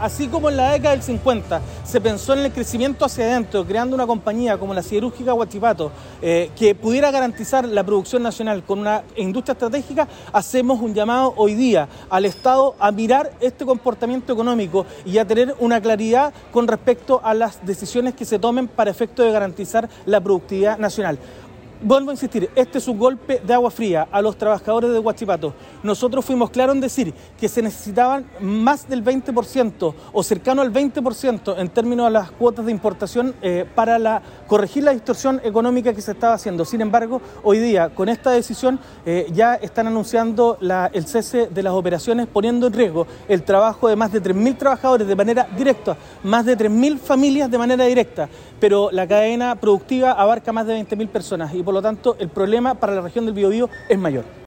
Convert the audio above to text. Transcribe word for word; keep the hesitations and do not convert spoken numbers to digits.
así como en la década del cincuenta se pensó en el crecimiento hacia adentro, creando una compañía como la Siderúrgica Huachipato, eh, que pudiera garantizar la producción nacional con una industria estratégica, hacemos un llamado hoy día al Estado a mirar este comportamiento económico y a tener una claridad con respecto a las decisiones que se tomen para efecto de garantizar la productividad nacional. Vuelvo a insistir, este es un golpe de agua fría a los trabajadores de Huachipato. Nosotros fuimos claros en decir que se necesitaban más del veinte por ciento o cercano al veinte por ciento en términos de las cuotas de importación eh, para la, corregir la distorsión económica que se estaba haciendo. Sin embargo, hoy día, con esta decisión, eh, ya están anunciando la, el cese de las operaciones, poniendo en riesgo el trabajo de más de tres mil trabajadores de manera directa, más de tres mil familias de manera directa, pero la cadena productiva abarca más de veinte mil personas y por lo tanto el problema para la región del Biobío es mayor.